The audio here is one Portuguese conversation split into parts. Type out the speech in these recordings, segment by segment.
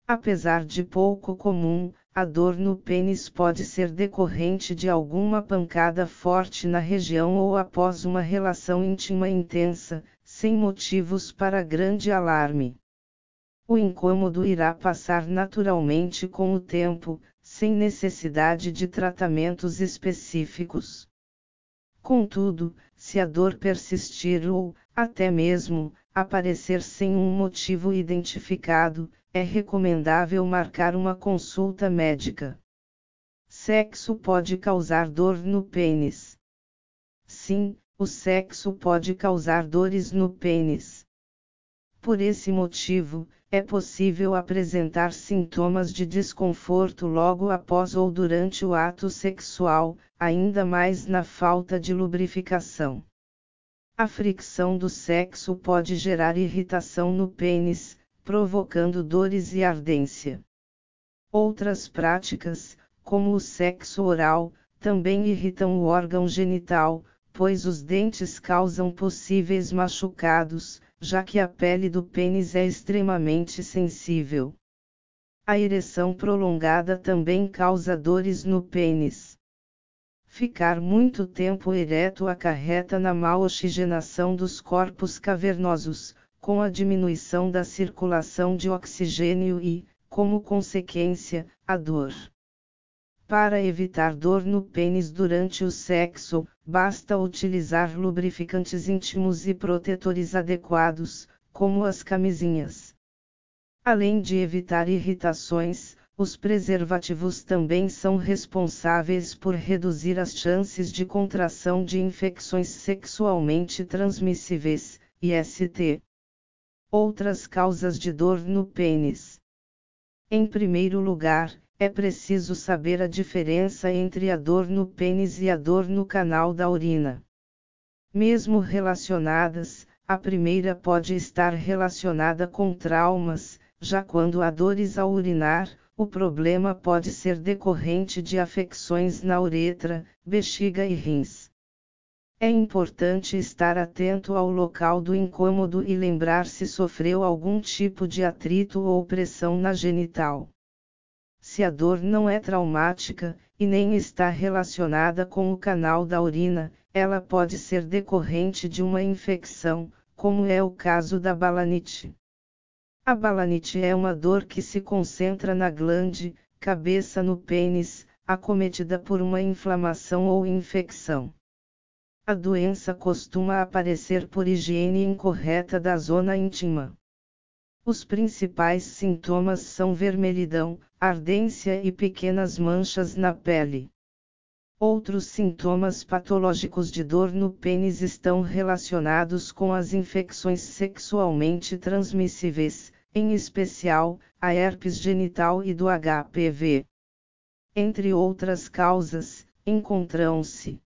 Apesar de pouco comum, a dor no pênis pode ser decorrente de alguma pancada forte na região ou após uma relação íntima intensa, sem motivos para grande alarme. O incômodo irá passar naturalmente com o tempo, sem necessidade de tratamentos específicos. Contudo, se a dor persistir ou, até mesmo, aparecer sem um motivo identificado, é recomendável marcar uma consulta médica. Sexo pode causar dor no pênis. Sim, o sexo pode causar dores no pênis. Por esse motivo, é possível apresentar sintomas de desconforto logo após ou durante o ato sexual, ainda mais na falta de lubrificação. A fricção do sexo pode gerar irritação no pênis, provocando dores e ardência. Outras práticas, como o sexo oral, também irritam o órgão genital, pois os dentes causam possíveis machucados, já que a pele do pênis é extremamente sensível. A ereção prolongada também causa dores no pênis. Ficar muito tempo ereto acarreta na má oxigenação dos corpos cavernosos, com a diminuição da circulação de oxigênio e, como consequência, a dor. Para evitar dor no pênis durante o sexo, basta utilizar lubrificantes íntimos e protetores adequados, como as camisinhas. Além de evitar irritações, os preservativos também são responsáveis por reduzir as chances de contração de infecções sexualmente transmissíveis, IST. Outras causas de dor no pênis. Em primeiro lugar, é preciso saber a diferença entre a dor no pênis e a dor no canal da urina. Mesmo relacionadas, a primeira pode estar relacionada com traumas, já quando há dores ao urinar, o problema pode ser decorrente de afecções na uretra, bexiga e rins. É importante estar atento ao local do incômodo e lembrar se sofreu algum tipo de atrito ou pressão na genital. Se a dor não é traumática, e nem está relacionada com o canal da urina, ela pode ser decorrente de uma infecção, como é o caso da balanite. A balanite é uma dor que se concentra na glande, cabeça no pênis, acometida por uma inflamação ou infecção. A doença costuma aparecer por higiene incorreta da zona íntima. Os principais sintomas são vermelhidão, ardência e pequenas manchas na pele. Outros sintomas patológicos de dor no pênis estão relacionados com as infecções sexualmente transmissíveis, em especial, a herpes genital e do HPV. Entre outras causas, encontram-se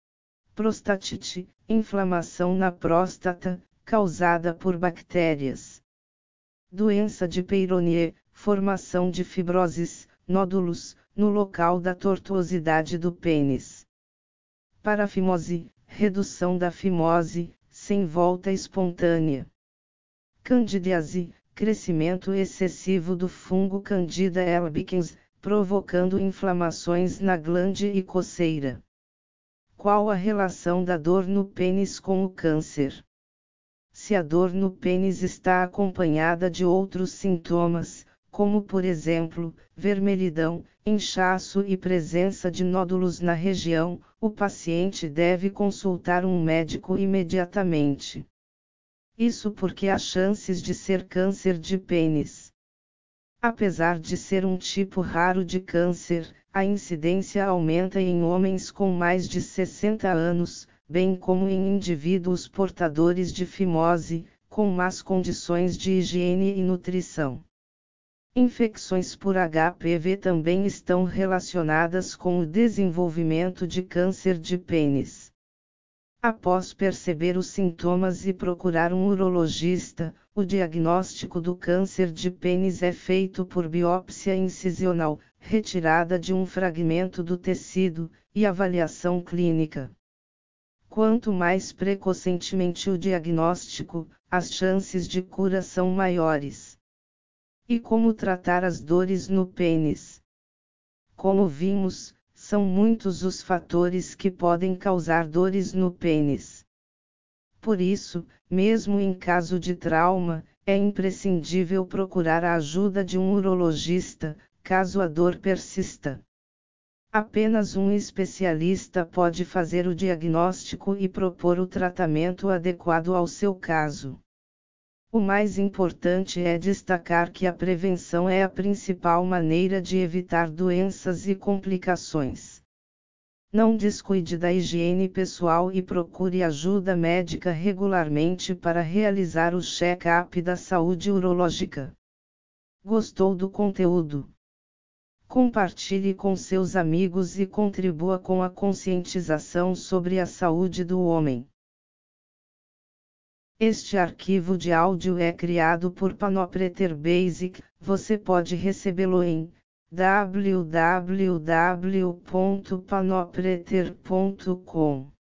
prostatite, inflamação na próstata, causada por bactérias. Doença de Peyronie, formação de fibroses, nódulos, no local da tortuosidade do pênis. Parafimose, redução da fimose, sem volta espontânea. Candidíase, crescimento excessivo do fungo Candida albicans, provocando inflamações na glande e coceira. Qual a relação da dor no pênis com o câncer? Se a dor no pênis está acompanhada de outros sintomas, como por exemplo, vermelhidão, inchaço e presença de nódulos na região, o paciente deve consultar um médico imediatamente. Isso porque há chances de ser câncer de pênis. Apesar de ser um tipo raro de câncer, a incidência aumenta em homens com mais de 60 anos, bem como em indivíduos portadores de fimose, com más condições de higiene e nutrição. Infecções por HPV também estão relacionadas com o desenvolvimento de câncer de pênis. Após perceber os sintomas e procurar um urologista, o diagnóstico do câncer de pênis é feito por biópsia incisional, retirada de um fragmento do tecido, e avaliação clínica. Quanto mais precocemente o diagnóstico, as chances de cura são maiores. E como tratar as dores no pênis? Como vimos, são muitos os fatores que podem causar dores no pênis. Por isso, mesmo em caso de trauma, é imprescindível procurar a ajuda de um urologista, caso a dor persista. Apenas um especialista pode fazer o diagnóstico e propor o tratamento adequado ao seu caso. O mais importante é destacar que a prevenção é a principal maneira de evitar doenças e complicações. Não descuide da higiene pessoal e procure ajuda médica regularmente para realizar o check-up da saúde urológica. Gostou do conteúdo? Compartilhe com seus amigos e contribua com a conscientização sobre a saúde do homem. Este arquivo de áudio é criado por Panopreter Basic. Você pode recebê-lo em www.panopreter.com.